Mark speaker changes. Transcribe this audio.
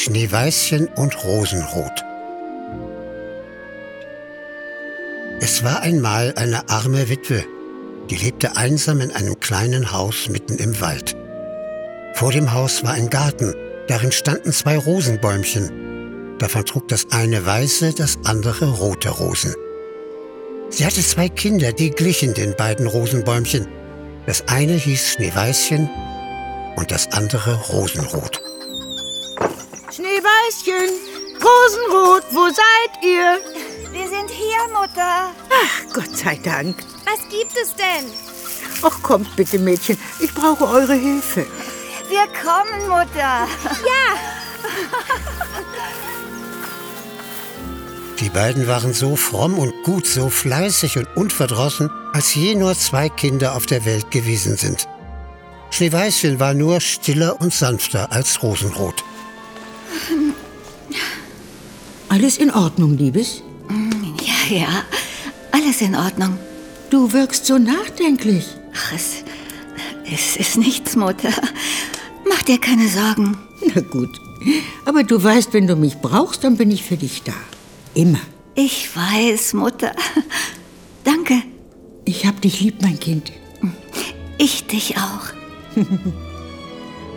Speaker 1: Schneeweißchen und Rosenrot. Es war einmal eine arme Witwe, die lebte einsam in einem kleinen Haus mitten im Wald. Vor dem Haus war ein Garten, darin standen 2 Rosenbäumchen. Davon trug das eine weiße, das andere rote Rosen. Sie hatte 2 Kinder, die glichen den beiden Rosenbäumchen. Das eine hieß Schneeweißchen und das andere Rosenrot.
Speaker 2: Schneeweißchen, Rosenrot, wo seid ihr?
Speaker 3: Wir sind hier, Mutter.
Speaker 2: Ach, Gott sei Dank.
Speaker 3: Was gibt es denn?
Speaker 2: Ach, kommt bitte, Mädchen, ich brauche eure Hilfe.
Speaker 3: Wir kommen, Mutter. Ja.
Speaker 1: Die beiden waren so fromm und gut, so fleißig und unverdrossen, als je nur 2 Kinder auf der Welt gewesen sind. Schneeweißchen war nur stiller und sanfter als Rosenrot.
Speaker 2: Alles in Ordnung, Liebes?
Speaker 3: Ja, alles in Ordnung.
Speaker 2: Du wirkst so nachdenklich.
Speaker 3: Ach, es ist nichts, Mutter. Mach dir keine Sorgen.
Speaker 2: Na gut, aber du weißt, wenn du mich brauchst, dann bin ich für dich da. Immer.
Speaker 3: Ich weiß, Mutter. Danke.
Speaker 2: Ich hab dich lieb, mein Kind.
Speaker 3: Ich dich auch.